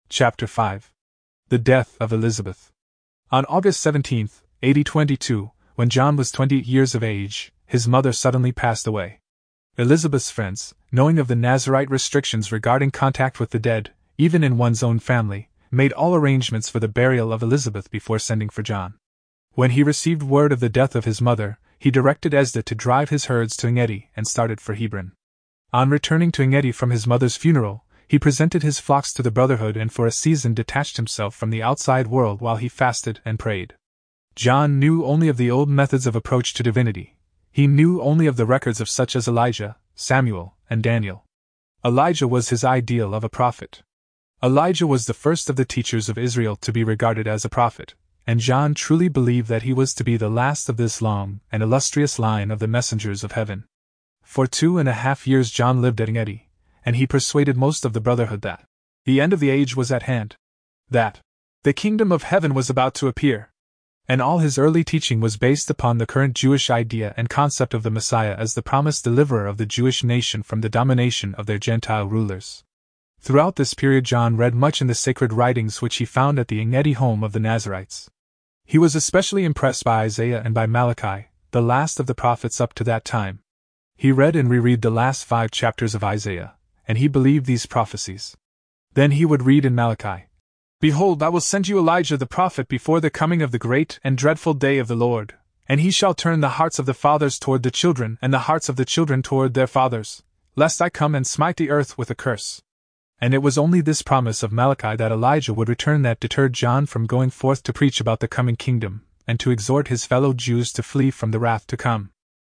Chapter 5. The Death of Elizabeth. On August 17, AD 22, when John was 20 years of age, his mother suddenly passed away. Elizabeth's friends, knowing of the Nazirite restrictions regarding contact with the dead, even in one's own family, made all arrangements for the burial of Elizabeth before sending for John. When he received word of the death of his mother, he directed Esda to drive his herds to Engedi and started for Hebron. On returning to Engedi from his mother's funeral, he presented his flocks to the Brotherhood and for a season detached himself from the outside world while he fasted and prayed. John knew only of the old methods of approach to divinity. He knew only of the records of such as Elijah, Samuel, and Daniel. Elijah was his ideal of a prophet. Elijah was the first of the teachers of Israel to be regarded as a prophet, and John truly believed that he was to be the last of this long and illustrious line of the messengers of heaven. For 2.5 years John lived at Engedi, and he persuaded most of the Brotherhood that the end of the age was at hand, that the kingdom of heaven was about to appear. And all his early teaching was based upon the current Jewish idea and concept of the Messiah as the promised deliverer of the Jewish nation from the domination of their Gentile rulers. Throughout this period John read much in the sacred writings which he found at the Engedi home of the Nazirites. He was especially impressed by Isaiah and by Malachi, the last of the prophets up to that time. He read and reread the last 5 chapters of Isaiah, and he believed these prophecies. Then he would read in Malachi, "Behold, I will send you Elijah the prophet before the coming of the great and dreadful day of the Lord, and he shall turn the hearts of the fathers toward the children and the hearts of the children toward their fathers, lest I come and smite the earth with a curse." And it was only this promise of Malachi that Elijah would return that deterred John from going forth to preach about the coming kingdom, and to exhort his fellow Jews to flee from the wrath to come.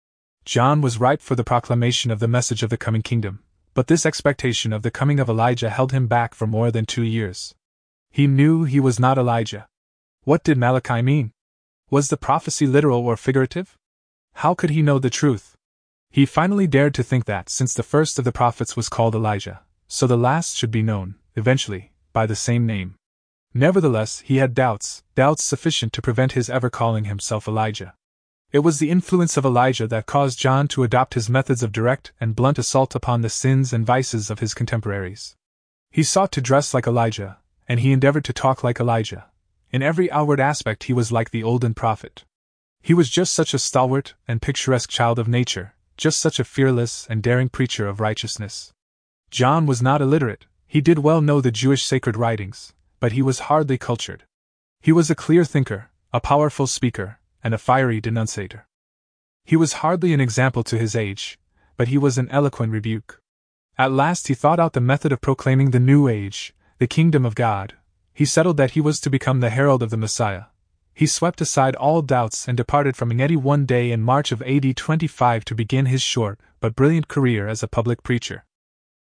John was ripe for the proclamation of the message of the coming kingdom, but this expectation of the coming of Elijah held him back for more than 2 years. He knew he was not Elijah. What did Malachi mean? Was the prophecy literal or figurative? How could he know the truth? He finally dared to think that since the first of the prophets was called Elijah, so the last should be known, eventually, by the same name. Nevertheless, he had doubts sufficient to prevent his ever calling himself Elijah. It was the influence of Elijah that caused John to adopt his methods of direct and blunt assault upon the sins and vices of his contemporaries. He sought to dress like Elijah, and he endeavored to talk like Elijah. In every outward aspect he was like the olden prophet. He was just such a stalwart and picturesque child of nature, just such a fearless and daring preacher of righteousness. John was not illiterate, he did well know the Jewish sacred writings, but he was hardly cultured. He was a clear thinker, a powerful speaker, and a fiery denunciator. He was hardly an example to his age, but he was an eloquent rebuke. At last he thought out the method of proclaiming the new age, the kingdom of God. He settled that he was to become the herald of the Messiah. He swept aside all doubts and departed from Engedi one day in March of AD 25 to begin his short but brilliant career as a public preacher.